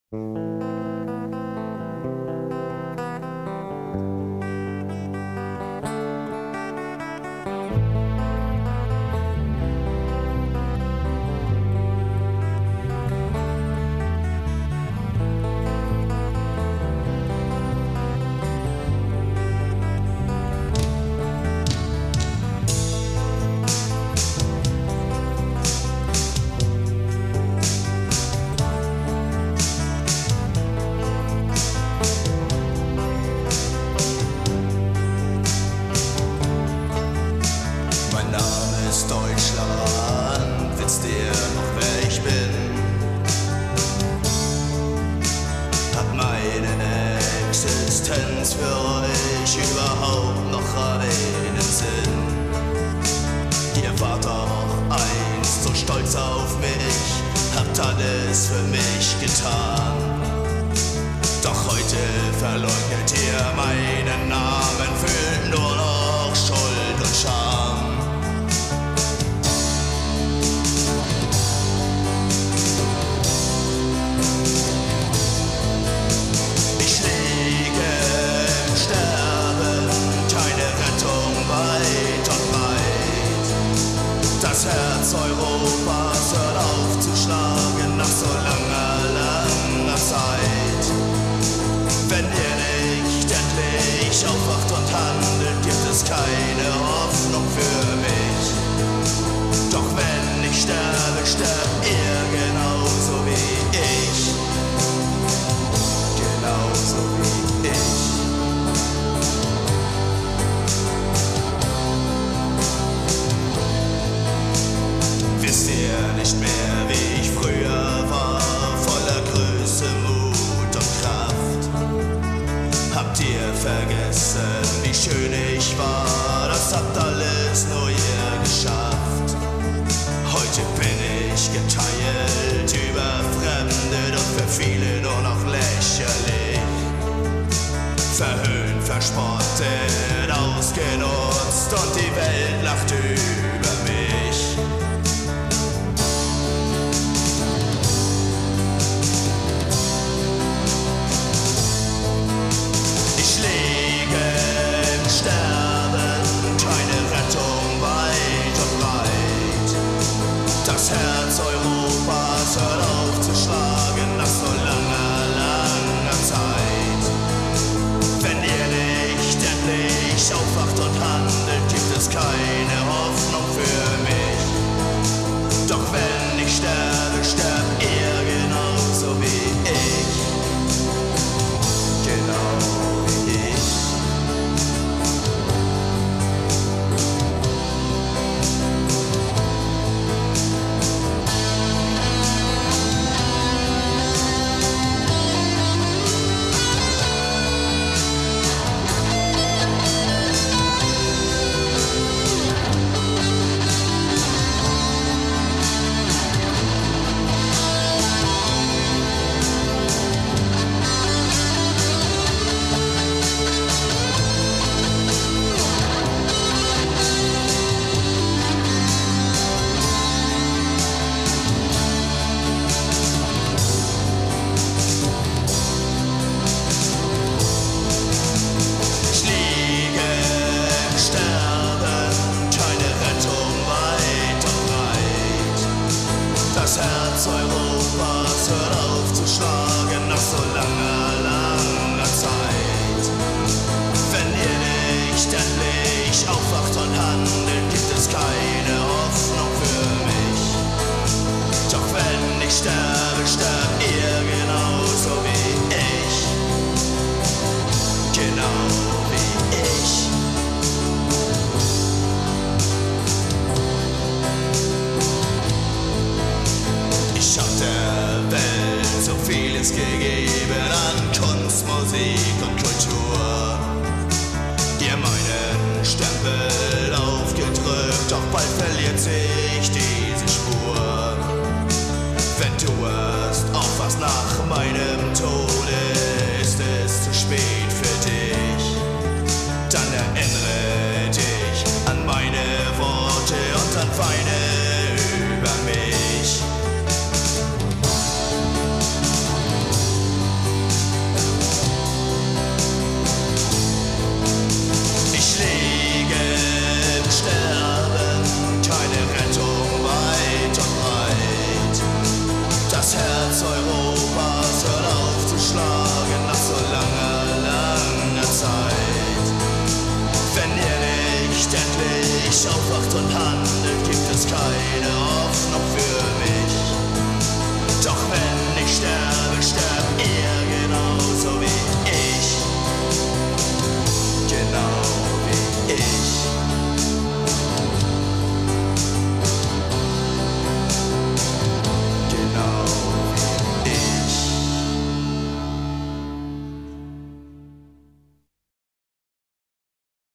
Deutschland, wisst ihr noch, wer ich bin? Hat meine Existenz für euch überhaupt noch einen Sinn? Ihr wart doch einst so stolz auf mich, habt alles für mich getan. Doch heute verleugnet ihr meinen Namen, fühlt nur noch Schuld und Scham. Das Herz Europas hört auf zu schlagen nach so langer Zeit. Wenn ihr nicht endlich aufwacht und handelt, gibt es keine Hoffnung für mich. Doch wenn ich sterbe, sterbt ihr genauso wie ich. Genauso wie ich. Wisst ihr nicht mehr, wie ich früher war, voller Größe, Mut und Kraft? Habt ihr vergessen, wie schön ich war? Das habt alles nur ihr geschafft. Heute bin ich geteilt, überfremdet und für viele nur noch lächerlich. Verhöhnt, verspottet, ausgenutzt und die Welt lacht über mich. Das Herz Europas hört auf zu schlagen nach so langer Zeit. Wenn ihr nicht endlich aufwacht und handelt, gibt es keine Hoffnung für mich. Doch wenn ich sterbe, sterbt ihr genauso wie ich. Genau wie ich. Das Herz Europas hört auf zu schlagen nach so langer Zeit. Wenn ihr nicht endlich aufwacht und handelt, gibt es keine Hoffnung für mich. Doch wenn ich sterbe, sterbt ihr genauso wie ich. Genau wie ich. Ich hab der Welt so vieles gegeben an Kunst, Musik und Kultur. Ihr meinen Stempel aufgedrückt, doch bald verliert sich diese Spur. Wenn du erst aufwachst nach meinem Tode, ist es zu spät für dich. Dann erinnere dich an meine Worte und dann weine über mich. meine